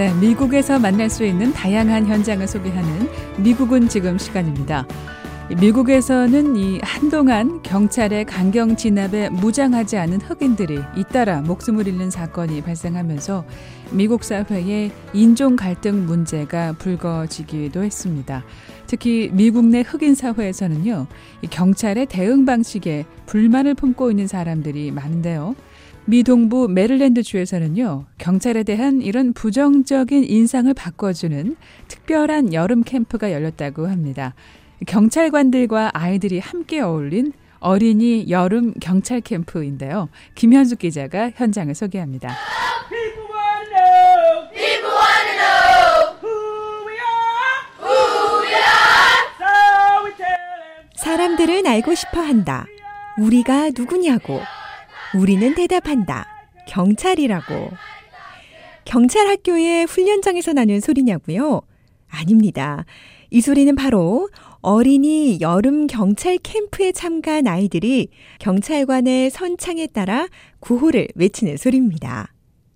네, 미국에서 만날 수 있는 다양한 현장을 소개하는 미국은 지금 시간입니다. 미국에서는 한동안 경찰의 강경 진압에 무장하지 않은 흑인들이 잇따라 목숨을 잃는 사건이 발생하면서 미국 사회의 인종 갈등 문제가 불거지기도 했습니다. 특히 미국 내 흑인 사회에서는요, 경찰의 대응 방식에 불만을 품고 있는 사람들이 많은데요. 미 동부 메릴랜드 주에서는요, 경찰에 대한 이런 부정적인 인상을 바꿔주는 특별한 여름 캠프가 열렸다고 합니다. 경찰관들과 아이들이 함께 어울린 어린이 여름 경찰 캠프인데요. 김현숙 기자가 현장을 소개합니다. People wanna know. People wanna know. Who we are. Who we are. So we tell them. 사람들은 알고 싶어 한다. 우리가 누구냐고. 우리는 대답한다. 경찰이라고. 경찰 학교의 훈련장에서 나는 소리냐고요? 아닙니다. 이 소리는 바로 어린이 여름 경찰 캠프에 참가한 아이들이 경찰관의 선창에 따라 구호를 외치는 소리입니다.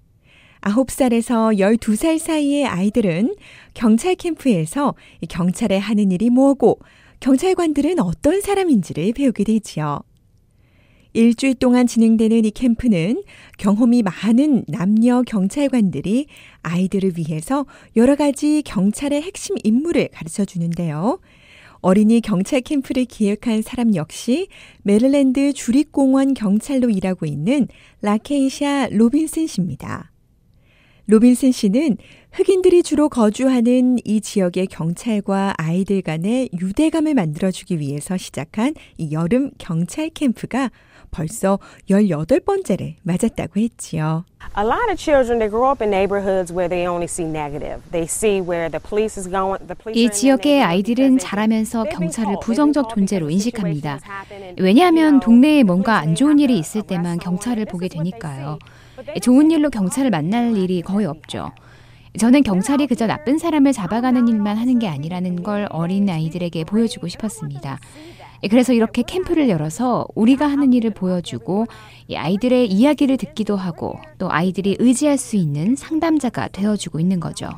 9살에서 12살 사이의 아이들은 경찰 캠프에서 경찰에 하는 일이 뭐고 경찰관들은 어떤 사람인지를 배우게 되지요. 일주일 동안 진행되는 이 캠프는 경험이 많은 남녀 경찰관들이 아이들을 위해서 여러 가지 경찰의 핵심 임무를 가르쳐 주는데요. 어린이 경찰 캠프를 기획한 사람 역시 메릴랜드 주립공원 경찰로 일하고 있는 라케이샤 로빈슨 씨입니다. 로빈슨 씨는 흑인들이 주로 거주하는 이 지역의 경찰과 아이들 간의 유대감을 만들어주기 위해서 시작한 이 여름 경찰 캠프가 벌써 18번째를 맞았다고 했지요. A lot of children they grow up in neighborhoods where they only see negative. They see where the police is going. 이 지역의 아이들은 자라면서 경찰을 부정적 존재로 인식합니다. 왜냐하면 동네에 뭔가 안 좋은 일이 있을 때만 경찰을 보게 되니까요. 좋은 일로 경찰을 만날 일이 거의 없죠. 저는 경찰이 그저 나쁜 사람을 잡아가는 일만 하는 게 아니라는 걸 어린 아이들에게 보여주고 싶었습니다. 그래서 이렇게 캠프를 열어서 우리가 하는 일을 보여주고 아이들의 이야기를 듣기도 하고 또 아이들이 의지할 수 있는 상담자가 되어주고 있는 거죠.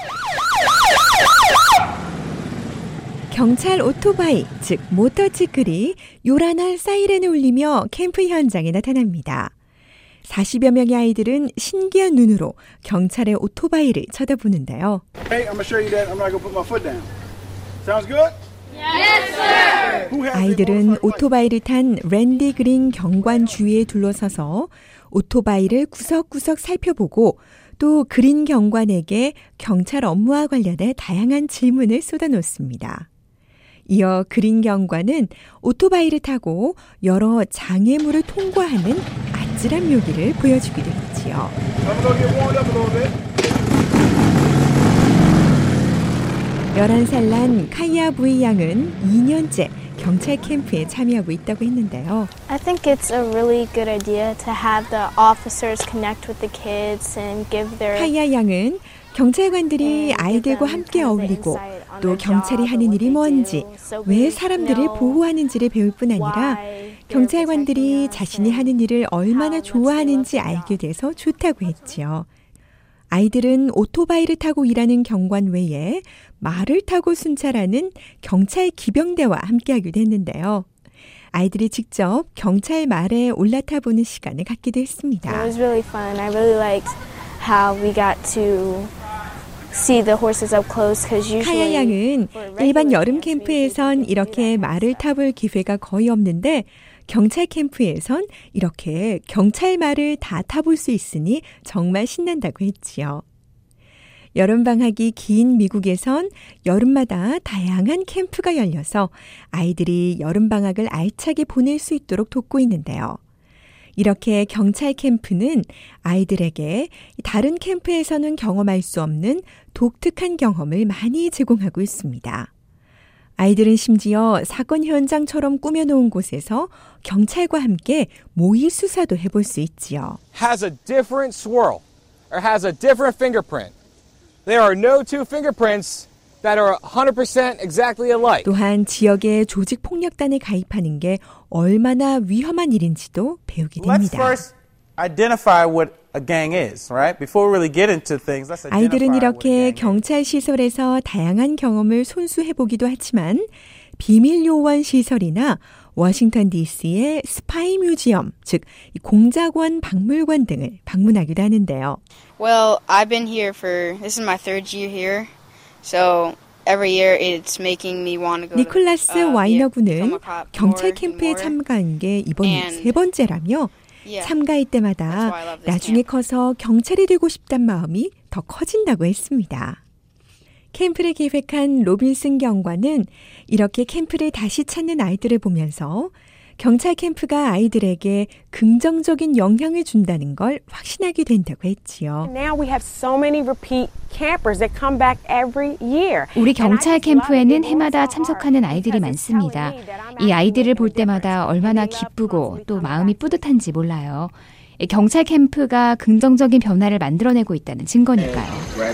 경찰 오토바이, 즉 모터치클이 요란한 사이렌을 울리며 캠프 현장에 나타납니다. 40여 명의 아이들은 신기한 눈으로 경찰의 오토바이를 쳐다보는데요. Hey, I'm gonna show you that. I'm not gonna put my foot down. Sounds good? Yes, sir. 아이들은 오토바이를 탄 랜디 그린 경관 주위에 둘러서서 오토바이를 구석구석 살펴보고 또 그린 경관에게 경찰 업무와 관련해 다양한 질문을 쏟아놓습니다. 이어 그린 경관은 오토바이를 타고 여러 장애물을 통과하는 아찔한 묘기를 보여주기도 했지요. 11살 난 카이아 부이 양은 2년째 경찰 캠프에 참여하고 있다고 했는데요. I think it's a really good idea to have the officers connect with the kids and give their 카이아 양은 경찰관들이 아이들과 함께 어울리고 또 경찰이 하는 일이 뭔지, 왜 사람들을 보호하는지를 배울 뿐 아니라 경찰관들이 자신이 하는 일을 얼마나 좋아하는지 알게 돼서 좋다고 했지요. 아이들은 오토바이를 타고 일하는 경관 외에 말을 타고 순찰하는 경찰 기병대와 함께하기도 했는데요. 아이들이 직접 경찰 말에 올라타 보는 시간을 갖기도 했습니다. It was really fun. I really liked how we got to see the horses up close because usually 카야 양은 일반 여름 캠프에선 이렇게 말을 타볼 기회가 거의 없는데 경찰 캠프에선 이렇게 경찰 말을 다 타볼 수 있으니 정말 신난다고 했지요. 여름방학이 긴 미국에선 여름마다 다양한 캠프가 열려서 아이들이 여름방학을 알차게 보낼 수 있도록 돕고 있는데요. 이렇게 경찰 캠프는 아이들에게 다른 캠프에서는 경험할 수 없는 독특한 경험을 많이 제공하고 있습니다. 아이들은 심지어 사건 현장처럼 꾸며놓은 곳에서 경찰과 함께 모의 수사도 해볼 수 있지요. Has a different swirl or has a different fingerprint. There are no two fingerprints that are 100% exactly alike. 또한 지역의 조직 폭력단에 가입하는 게 얼마나 위험한 일인지도 배우게 됩니다. Let's first identify what a gang is, right? Before we really get into things, let's identify 아이들은 what a 이렇게 gang is. 경찰 시설에서 다양한 경험을 손수해보기도 하지만 비밀 요원 시설이나 워싱턴 DC의 스파이 뮤지엄, 즉 공작원 박물관 등을 방문하기도 하는데요. Well, I've been here this is my third year here, so every year it's making me want to go. 니콜라스 와이너 군은 경찰 캠프에 참가한 게 이번이 세 번째라며 참가할 때마다 나중에 커서 경찰이 되고 싶단 마음이 더 커진다고 했습니다. 캠프를 기획한 로빈슨 경관은 이렇게 캠프를 다시 찾는 아이들을 보면서 경찰 캠프가 아이들에게 긍정적인 영향을 준다는 걸 확신하게 된다고 했지요. Now we have so many repeat campers that come back every year. 우리 경찰 캠프에는 해마다 참석하는 아이들이 많습니다. 이 아이들을 볼 때마다 얼마나 기쁘고 또 마음이 뿌듯한지 몰라요. 경찰 캠프가 긍정적인 변화를 만들어내고 있다는 증거니까요.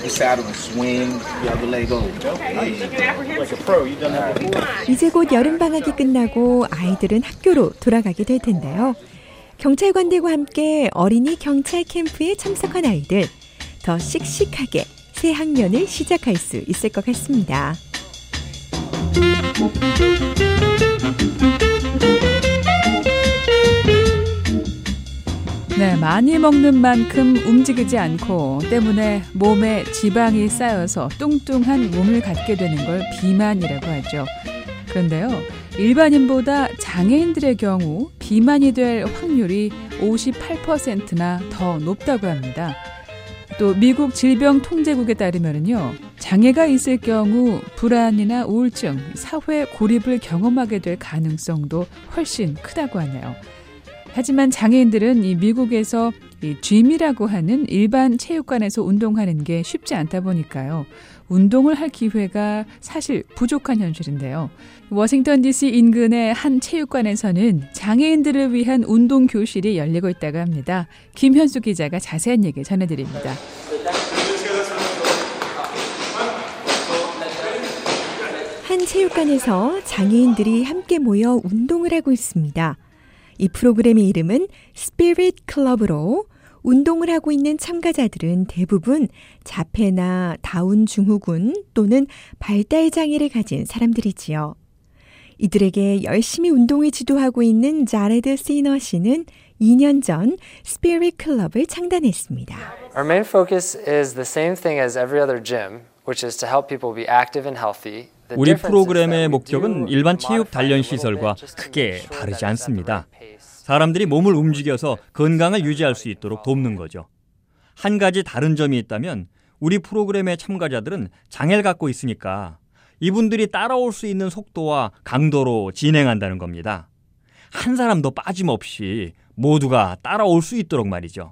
이제 곧 여름방학이 끝나고 아이들은 학교로 돌아가게 될 텐데요. 경찰관들과 함께 어린이 경찰 캠프에 참석한 아이들, 더 씩씩하게 새 학년을 시작할 수 있을 것 같습니다. 네, 많이 먹는 만큼 움직이지 않고 때문에 몸에 지방이 쌓여서 뚱뚱한 몸을 갖게 되는 걸 비만이라고 하죠. 그런데요, 일반인보다 장애인들의 경우 비만이 될 확률이 58%나 더 높다고 합니다. 또 미국 질병통제국에 따르면요, 장애가 있을 경우 불안이나 우울증, 사회 고립을 경험하게 될 가능성도 훨씬 크다고 하네요. 하지만 장애인들은 이 미국에서 이 짐이라고 하는 일반 체육관에서 운동하는 게 쉽지 않다 보니까요. 운동을 할 기회가 사실 부족한 현실인데요. 워싱턴 DC 인근의 한 체육관에서는 장애인들을 위한 운동 교실이 열리고 있다고 합니다. 김현수 기자가 자세한 얘기 전해드립니다. 한 체육관에서 장애인들이 함께 모여 운동을 하고 있습니다. 이 프로그램의 이름은 스피릿 클럽으로 운동을 하고 있는 참가자들은 대부분 자폐나 다운 증후군 또는 발달 장애를 가진 사람들이지요. 이들에게 열심히 운동을 지도하고 있는 자레드 시너 씨는 2년 전 스피릿 클럽을 창단했습니다. Our main focus is the same thing as every other gym, which is to help people be active and healthy. 우리 프로그램의 목적은 일반 체육 단련 시설과 크게 다르지 않습니다. 사람들이 몸을 움직여서 건강을 유지할 수 있도록 돕는 거죠. 한 가지 다른 점이 있다면 우리 프로그램의 참가자들은 장애를 갖고 있으니까 이분들이 따라올 수 있는 속도와 강도로 진행한다는 겁니다. 한 사람도 빠짐없이 모두가 따라올 수 있도록 말이죠.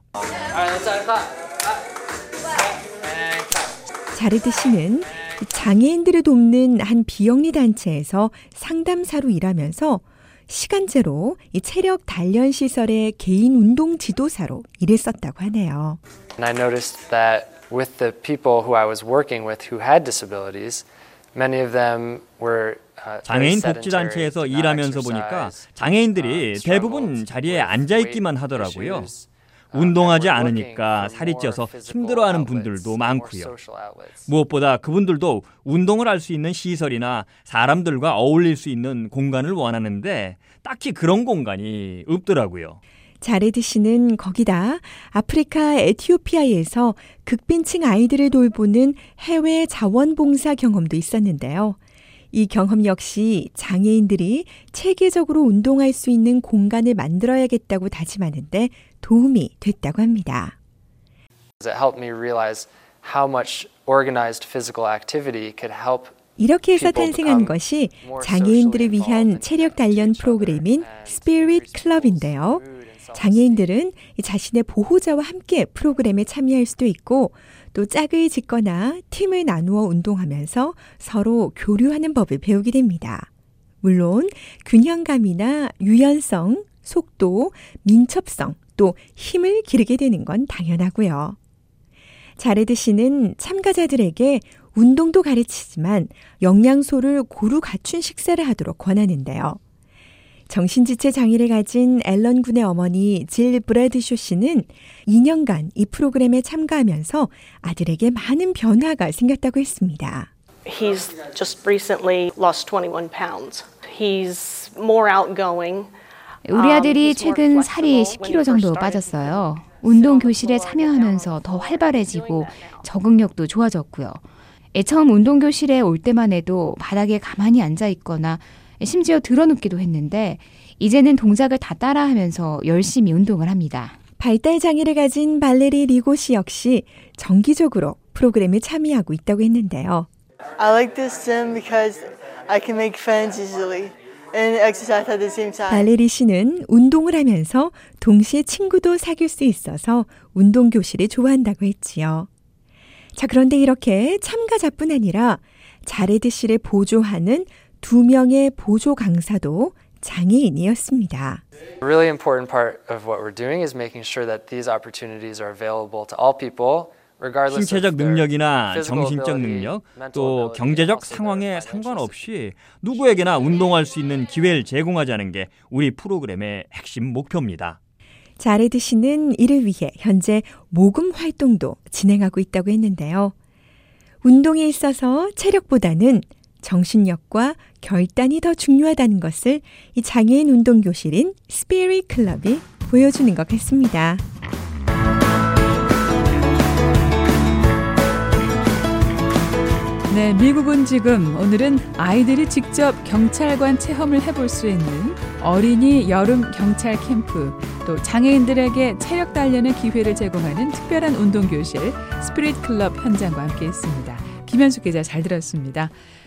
자르드 씨는 장애인들을 돕는 한 비영리 단체에서 상담사로 일하면서 시간제로 이 체력 단련 시설의 개인 운동 지도사로 일했었다고 하네요. And I noticed that with the people who I was working with who had disabilities, many of them were 장애인 복지단체에서 일하면서 보니까 장애인들이 대부분 자리에 앉아있기만 하더라고요. 운동하지 않으니까 살이 쪄서 힘들어하는 분들도 많고요. 무엇보다 그분들도 운동을 할 수 있는 시설이나 사람들과 어울릴 수 있는 공간을 원하는데 딱히 그런 공간이 없더라고요. 자레드 씨는 거기다 아프리카 에티오피아에서 극빈층 아이들을 돌보는 해외 자원봉사 경험도 있었는데요. 이 경험 역시 장애인들이 체계적으로 운동할 수 있는 공간을 만들어야겠다고 다짐하는데 도움이 됐다고 합니다. It helped me realize how much organized physical activity could help. 이렇게 해서 탄생한 것이 장애인들을 위한 체력 단련 프로그램인 스피릿 클럽인데요. 장애인들은 자신의 보호자와 함께 프로그램에 참여할 수도 있고 또 짝을 짓거나 팀을 나누어 운동하면서 서로 교류하는 법을 배우게 됩니다. 물론 균형감이나 유연성, 속도, 민첩성, 또 힘을 기르게 되는 건 당연하고요. 자레드 씨는 참가자들에게 운동도 가르치지만 영양소를 고루 갖춘 식사를 하도록 권하는데요. 정신지체 장애를 가진 앨런 군의 어머니 질 브래드쇼 씨는 2년간 이 프로그램에 참가하면서 아들에게 많은 변화가 생겼다고 했습니다. He's just recently lost 21 pounds. He's more outgoing. 우리 아들이 최근 살이 10kg 정도 빠졌어요. 운동 교실에 참여하면서 더 활발해지고 적응력도 좋아졌고요. 처음 운동 교실에 올 때만 해도 바닥에 가만히 앉아 있거나 심지어 드러눕기도 했는데 이제는 동작을 다 따라하면서 열심히 운동을 합니다. 발달 장애를 가진 발레리 리고 씨 역시 정기적으로 프로그램에 참여하고 있다고 했는데요. I like this gym because I can make friends easily and exercise at the same time. 발레리 씨는 운동을 하면서 동시에 친구도 사귈 수 있어서 운동 교실을 좋아한다고 했지요. 자, 그런데 이렇게 참가자뿐 아니라 자레드 씨를 보조하는 2명의 보조 강사도 장애인이었습니다. A really important part of what we're doing is making sure that these opportunities are available to all people. 신체적 능력이나 정신적 능력, 또 경제적 상황에 상관없이 누구에게나 운동할 수 있는 기회를 제공하자는 게 우리 프로그램의 핵심 목표입니다. 자레드 씨는 이를 위해 현재 모금 활동도 진행하고 있다고 했는데요. 운동에 있어서 체력보다는 정신력과 결단이 더 중요하다는 것을 이 장애인 운동교실인 스피릿 클럽이 보여주는 것 같습니다. 네, 미국은 지금 오늘은 아이들이 직접 경찰관 체험을 해볼 수 있는 어린이 여름 경찰 캠프, 또 장애인들에게 체력 단련의 기회를 제공하는 특별한 운동교실 스피릿 클럽 현장과 함께했습니다. 김현숙 기자 잘 들었습니다.